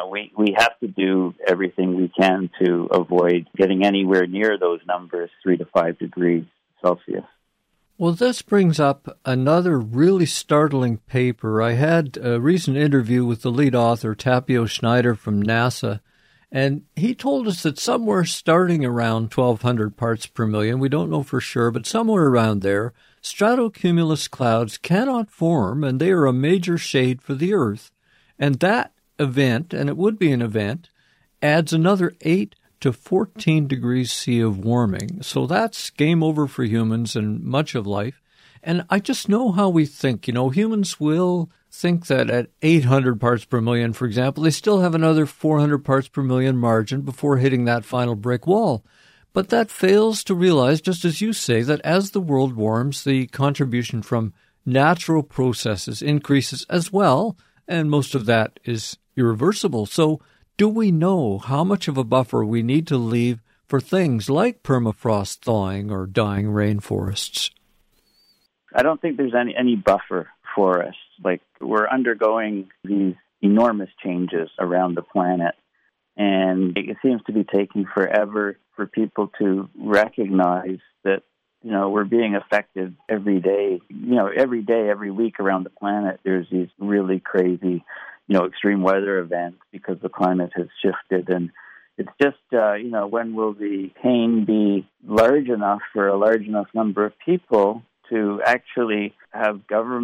we have to do everything we can to avoid getting anywhere near those numbers, 3 to 5 degrees Celsius. Well, this brings up another really startling paper. I had a recent interview with the lead author, Tapio Schneider from NASA, and he told us that somewhere starting around 1,200 parts per million, we don't know for sure, but somewhere around there, stratocumulus clouds cannot form, and they are a major shade for the Earth. And that event, and it would be an event, adds another 8 to 14 degrees C of warming. So that's game over for humans and much of life. And I just know how we think. Humans will think that at 800 parts per million, for example, they still have another 400 parts per million margin before hitting that final brick wall. But that fails to realize, just as you say, that as the world warms, the contribution from natural processes increases as well, and most of that is irreversible. So do we know how much of a buffer we need to leave for things like permafrost thawing or dying rainforests? I don't think there's any buffer for us. We're undergoing these enormous changes around the planet, and it seems to be taking forever for people to recognize that, we're being affected every day. Every week around the planet, there's these really crazy extreme weather events because the climate has shifted. And it's just, when will the pain be large enough for a large enough number of people to actually have governments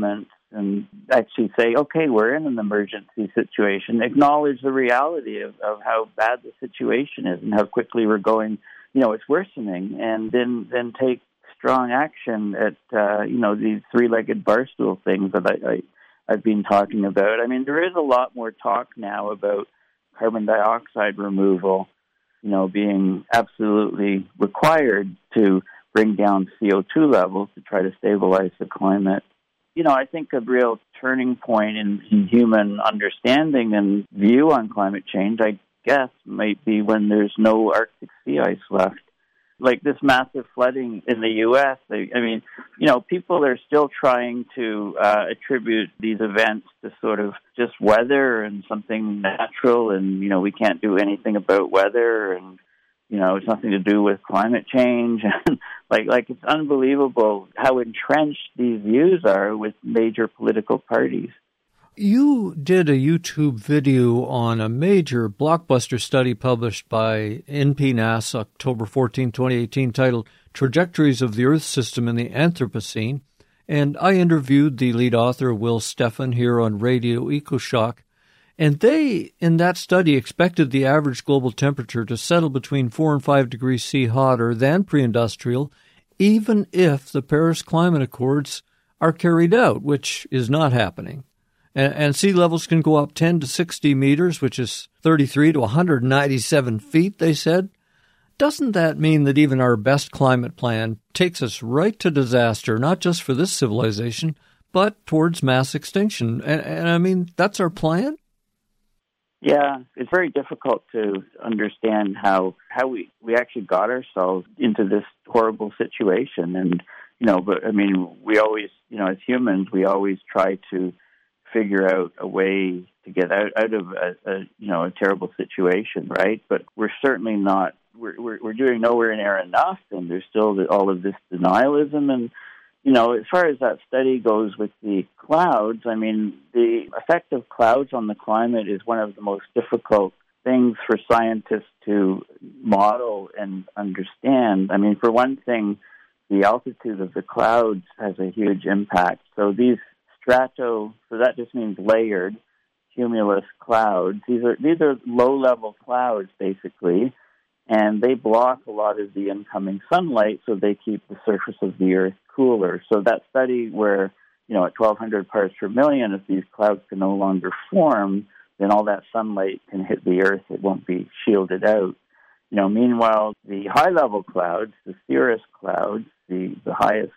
and actually say, okay, we're in an emergency situation, acknowledge the reality of how bad the situation is and how quickly we're going, it's worsening, and then take strong action at, these three-legged barstool things that I've been talking about. I mean, there is a lot more talk now about carbon dioxide removal, being absolutely required to bring down CO2 levels to try to stabilize the climate. I think a real turning point in human understanding and view on climate change, I guess, might be when there's no Arctic sea ice left. Like this massive flooding in the U.S., people are still trying to attribute these events to sort of just weather and something natural, and, we can't do anything about weather, and, it's nothing to do with climate change. like it's unbelievable how entrenched these views are with major political parties. You did a YouTube video on a major blockbuster study published by NPNAS October 14, 2018, titled Trajectories of the Earth System in the Anthropocene, and I interviewed the lead author, Will Stephan, here on Radio EcoShock, and they, in that study, expected the average global temperature to settle between 4 and 5 degrees C hotter than pre-industrial, even if the Paris Climate Accords are carried out, which is not happening. And sea levels can go up 10 to 60 meters, which is 33 to 197 feet, they said. Doesn't that mean that even our best climate plan takes us right to disaster, not just for this civilization, but towards mass extinction? And that's our plan? Yeah, it's very difficult to understand how we actually got ourselves into this horrible situation. And, we always, as humans, we always try to figure out a way to get out of a terrible situation, right? But we're certainly not, we're doing nowhere near enough, and there's still all of this denialism. And, as far as that study goes with the clouds, the effect of clouds on the climate is one of the most difficult things for scientists to model and understand. For one thing, the altitude of the clouds has a huge impact. So these so that just means layered cumulus clouds. These are low-level clouds, basically, and they block a lot of the incoming sunlight, so they keep the surface of the Earth cooler. So that study where, at 1,200 parts per million, if these clouds can no longer form, then all that sunlight can hit the Earth. It won't be shielded out. Meanwhile, the high-level clouds, the cirrus clouds, the highest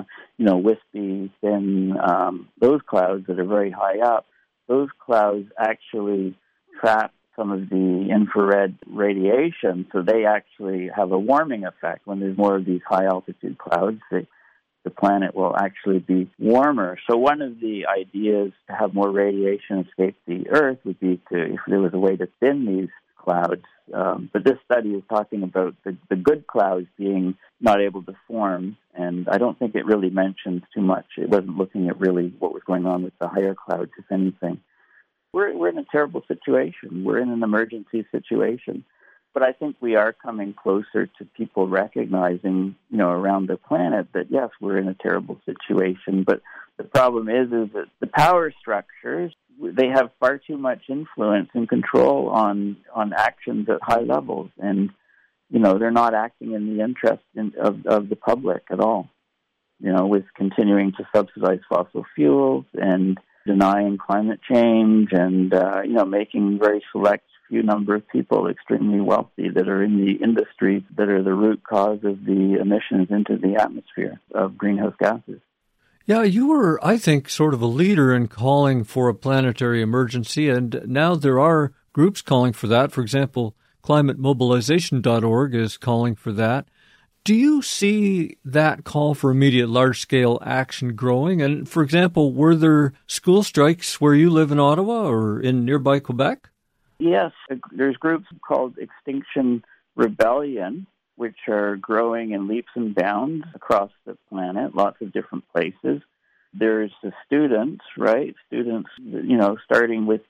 wispy, thin, those clouds that are very high up, those clouds actually trap some of the infrared radiation, so they actually have a warming effect. When there's more of these high-altitude clouds, the planet will actually be warmer. So one of the ideas to have more radiation escape the Earth would be if there was a way to thin these clouds. But this study is talking about the good clouds being not able to form, and I don't think it really mentions too much. It wasn't looking at really what was going on with the higher clouds, if anything. We're in a terrible situation. We're in an emergency situation. But I think we are coming closer to people recognizing, around the planet that, yes, we're in a terrible situation. But the problem is that the power structures, they have far too much influence and control on actions at high levels. And, they're not acting in the interest of the public at all, with continuing to subsidize fossil fuels and denying climate change and, making very select few number of people extremely wealthy that are in the industries that are the root cause of the emissions into the atmosphere of greenhouse gases. Yeah, you were, I think, sort of a leader in calling for a planetary emergency, and now there are groups calling for that. For example, climatemobilization.org is calling for that. Do you see that call for immediate large-scale action growing? And, for example, were there school strikes where you live in Ottawa or in nearby Quebec? Yes, there's groups called Extinction Rebellion, which are growing in leaps and bounds across the planet, lots of different places. There's the students, right? Students, starting with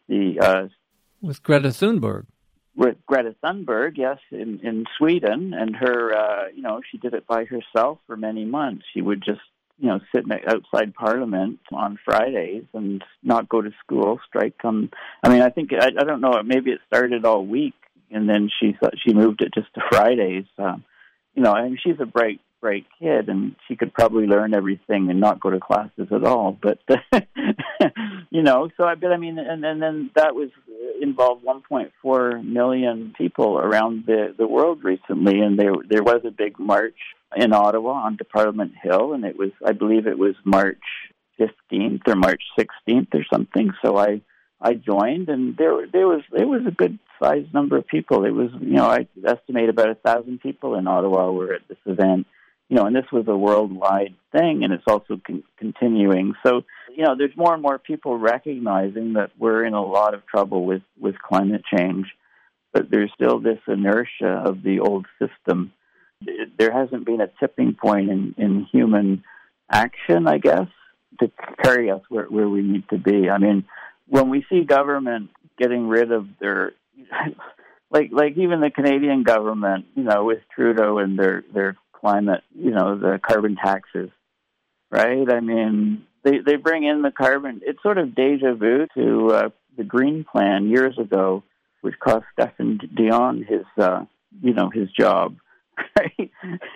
with Greta Thunberg. With Greta Thunberg, yes, in Sweden, and her, she did it by herself for many months. She would just sit outside Parliament on Fridays and not go to school, strike come. I mean, I think, I don't know, maybe it started all week, and then she moved it just to Fridays. I mean, she's a bright kid, and she could probably learn everything and not go to classes at all. But, and then that was involved 1.4 million people around the world recently, and there was a big march in Ottawa onto Parliament Hill, and I believe it was March 15th or March 16th or something. So I joined, and there was a good sized number of people. It was, I estimate about 1,000 people in Ottawa were at this event. And this was a worldwide thing, and it's also continuing. So, there's more and more people recognizing that we're in a lot of trouble with climate change, but there's still this inertia of the old system. There hasn't been a tipping point in human action, I guess, to carry us where we need to be. I mean, when we see government getting rid of their, like even the Canadian government, with Trudeau and their climate, the carbon taxes, right? I mean, they bring in the carbon. It's sort of deja vu to the Green Plan years ago, which cost Stephen Dion his job, right?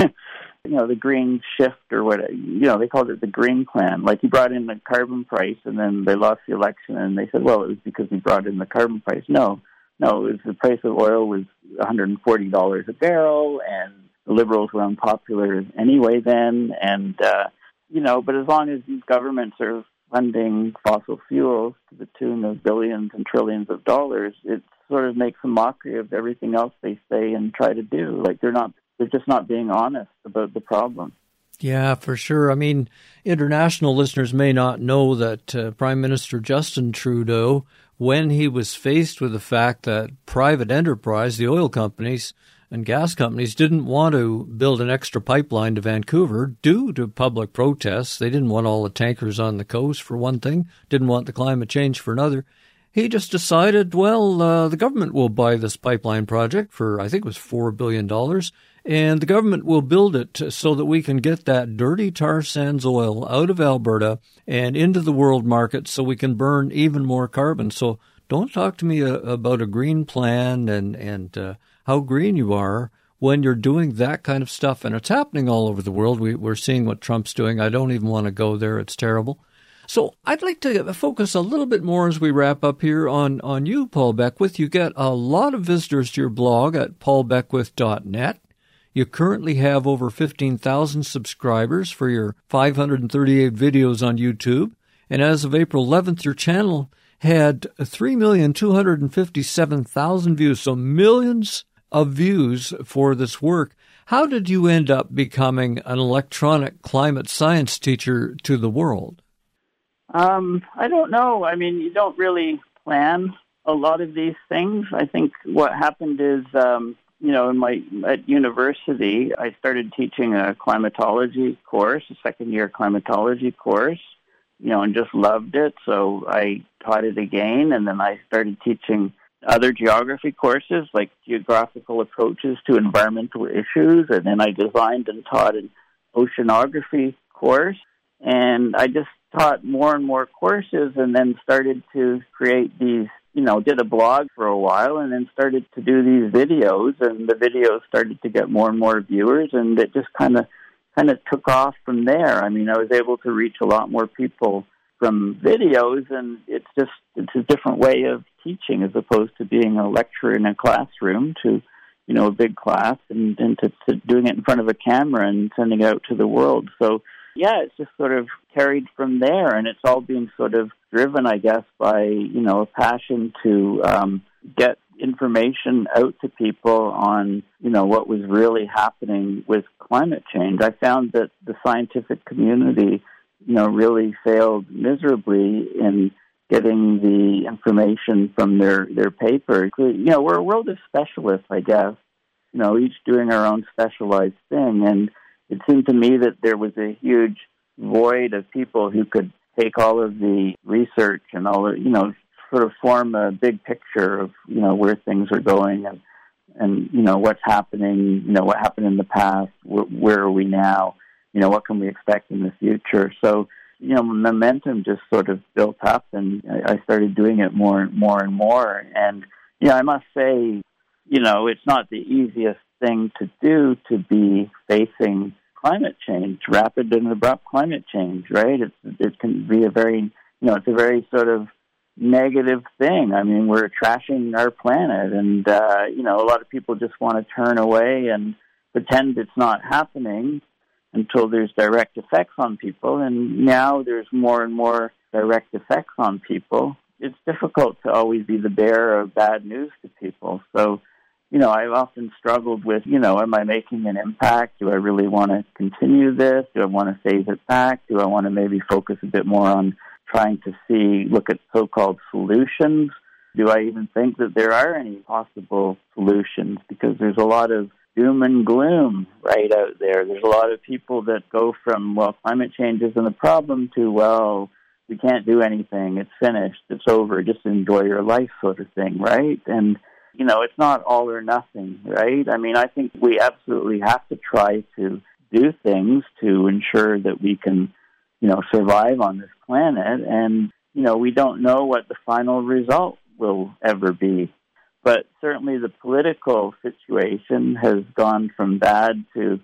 The green shift or what, they called it the Green Plan. Like, he brought in the carbon price, and then they lost the election, and they said, well, it was because he brought in the carbon price. No, it was the price of oil was $140 a barrel, and the Liberals were unpopular anyway then, and, but as long as these governments are funding fossil fuels to the tune of billions and trillions of dollars, it sort of makes a mockery of everything else they say and try to do. Like, they're just not being honest about the problem. Yeah, for sure. I mean, international listeners may not know that Prime Minister Justin Trudeau, when he was faced with the fact that private enterprise, the oil companies and gas companies, didn't want to build an extra pipeline to Vancouver due to public protests. They didn't want all the tankers on the coast, for one thing, didn't want the climate change for another. He just decided, the government will buy this pipeline project for, I think it was $4 billion, and the government will build it so that we can get that dirty tar sands oil out of Alberta and into the world market so we can burn even more carbon. So don't talk to me about a green plan and how green you are when you're doing that kind of stuff. And it's happening all over the world. We're seeing what Trump's doing. I don't even want to go there. It's terrible. So I'd like to focus a little bit more as we wrap up here on you, Paul Beckwith. You get a lot of visitors to your blog at paulbeckwith.net. You currently have over 15,000 subscribers for your 538 videos on YouTube. And as of April 11th, your channel had 3,257,000 views, so millions of views for this work. How did you end up becoming an electronic climate science teacher to the world? I don't know. I mean, you don't really plan a lot of these things. I think what happened is, at university, I started teaching a climatology course, a second-year climatology course, and just loved it. So I taught it again, and then I started teaching other geography courses, like geographical approaches to environmental issues, and then I designed and taught an oceanography course, and I just taught more and more courses, and then started to create these, did a blog for a while, and then started to do these videos, and the videos started to get more and more viewers, and it just kind of took off from there. I mean, I was able to reach a lot more people from videos, and it's a different way of teaching as opposed to being a lecturer in a classroom to, a big class and to doing it in front of a camera and sending it out to the world. So, yeah, it's just sort of carried from there, and it's all being sort of driven, I guess, by, a passion to get information out to people on, what was really happening with climate change. I found that the scientific community, really failed miserably in getting the information from their papers. We're a world of specialists, I guess, each doing our own specialized thing, and it seemed to me that there was a huge void of people who could take all of the research and all the, sort of form a big picture of, where things are going and what's happening, what happened in the past, where are we now, what can we expect in the future? So, momentum just sort of built up, and I started doing it more and more. And, I must say, it's not the easiest thing to do to be facing climate change, rapid and abrupt climate change, right? It can be a very sort of negative thing. I mean, we're trashing our planet, and, a lot of people just want to turn away and pretend it's not happening until there's direct effects on people. And now there's more and more direct effects on people. It's difficult to always be the bearer of bad news to people. So, I've often struggled with, am I making an impact? Do I really want to continue this? Do I want to phase it back? Do I want to maybe focus a bit more on trying to look at so-called solutions? Do I even think that there are any possible solutions? Because there's a lot of doom and gloom right out there. There's a lot of people that go from, climate change isn't a problem to, we can't do anything. It's finished. It's over. Just enjoy your life sort of thing, right? And, it's not all or nothing, right? I mean, I think we absolutely have to try to do things to ensure that we can, survive on this planet. And, we don't know what the final result will ever be. But certainly the political situation has gone from bad to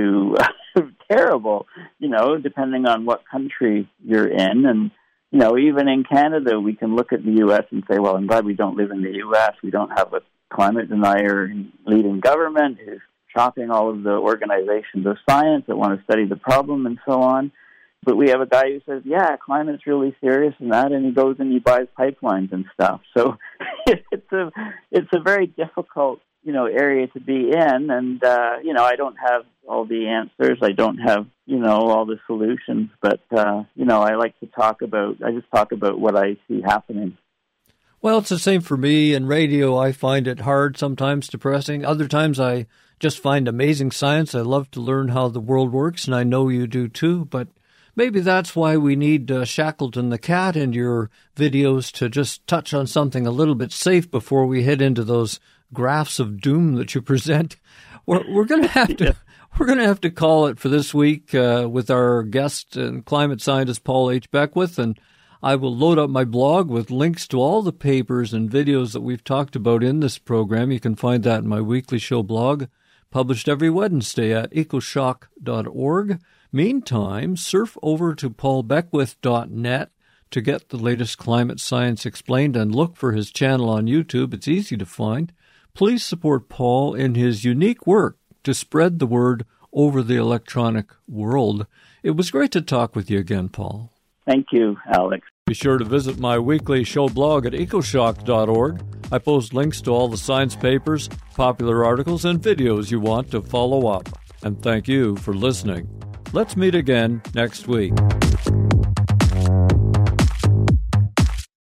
terrible, depending on what country you're in. And, even in Canada, we can look at the U.S. and say, well, I'm glad we don't live in the U.S. We don't have a climate denier leading government who's chopping all of the organizations of science that want to study the problem and so on. But we have a guy who says, climate's really serious and that, and he goes and he buys pipelines and stuff. So it's a very difficult, area to be in. And, I don't have all the answers. I don't have, all the solutions. But, I like to talk about what I see happening. Well, it's the same for me. In radio, I find it hard, sometimes depressing. Other times I just find amazing science. I love to learn how the world works, and I know you do too. But maybe that's why we need Shackleton the Cat in your videos to just touch on something a little bit safe before we head into those graphs of doom that you present. We're going to have to we're going to have to call it for this week with our guest and climate scientist Paul H. Beckwith, and I will load up my blog with links to all the papers and videos that we've talked about in this program. You can find that in my weekly show blog, published every Wednesday at ecoshock.org. Meantime, surf over to paulbeckwith.net to get the latest climate science explained and look for his channel on YouTube. It's easy to find. Please support Paul in his unique work to spread the word over the electronic world. It was great to talk with you again, Paul. Thank you, Alex. Be sure to visit my weekly show blog at ecoshock.org. I post links to all the science papers, popular articles, and videos you want to follow up. And thank you for listening. Let's meet again next week.